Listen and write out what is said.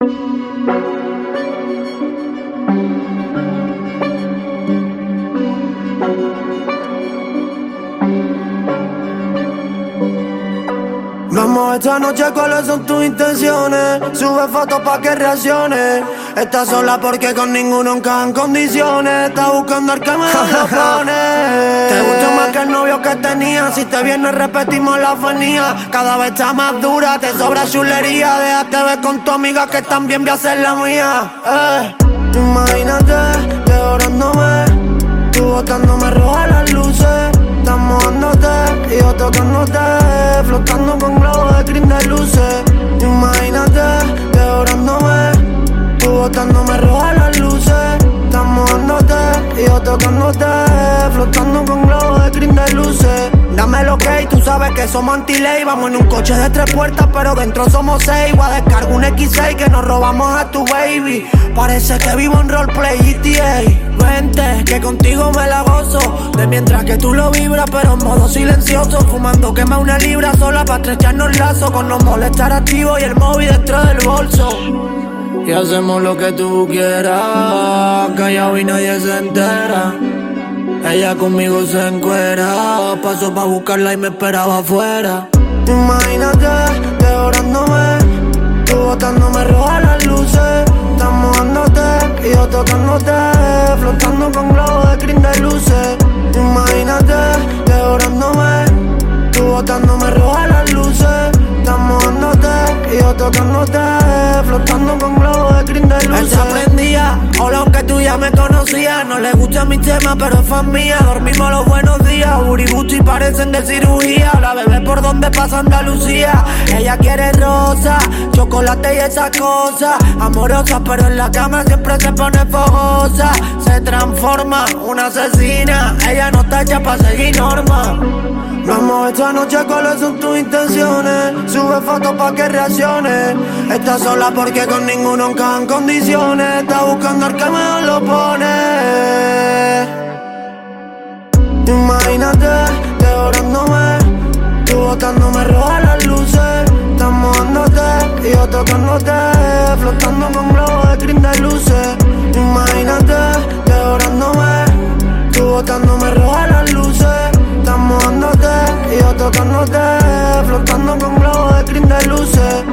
Vamos esta noche, ¿cuáles son tus intenciones? Sube fotos pa' que reacciones. Estás sola porque con ninguno encajan condiciones. Estás buscando al que me lo pone. Te gusta más que el novio que tenía. Si te viene repetimos la fonía. Cada vez está más dura, te sobra chulería. Déjate ver con tu amiga que también voy a hacer la mía. Imagínate, devorándome, tú botándome roja las luces. Estamos mojándote y yo tocándote, flotando con globos de crin de luces. Imagínate, devorándome, tú botándome roja las luces. Estamos mojándote y yo tocándote, flotando con globos de crin de luces. Dame lo que tú sabes que somos anti-ley. Vamos en un coche de 3 puertas, pero dentro somos 6. Voy a descargar un X6 que nos robamos a tu baby. Parece que vivo en roleplay GTA. Vente, que contigo me la gozo. De mientras que tú lo vibras, pero en modo silencioso. Fumando quema una libra sola pa' estrecharnos lazos. Con no molestar activo y el móvil dentro del bolso. Y hacemos lo que tú quieras, callado y nadie se entera. Ella conmigo se encuera, paso pa' buscarla y me esperaba afuera. Imagínate, devorándome, tú botándome roja las luces. Estamos mojándote y yo tocándote, flotando con globos de crin de luces. Imagínate, devorándome, tú botándome roja las luces. Estamos mojándote y yo tocándote, flotando con globos de crin de luces. Él se aprendía, hola aunque tú ya me conocías. No le gusta mi tema pero es fan mía. Dormimos los buenos días, Uribuchi parecen de cirugía. La bebé por donde pasa Andalucía. Ella quiere rosa, chocolate y esas cosas. Amorosa pero en la cama siempre se pone fogosa. Se transforma, una asesina. Ella no está hecha pa' seguir normas. Vamos esta noche, ¿cuáles son tus intenciones? Sube fotos pa' que reacciones. Estás sola porque con ninguno encajan condiciones. Estás buscando al que mejor lo pone. Imagínate, devorándome, tú botándome roja las luces. Estamos mojándote y yo tocándote, flotando con globos de crin de luces. Imagínate, devorándome, tú botándome roja las luces. Estamos mojándote y yo tocándote, flotando con globos de crin de luces.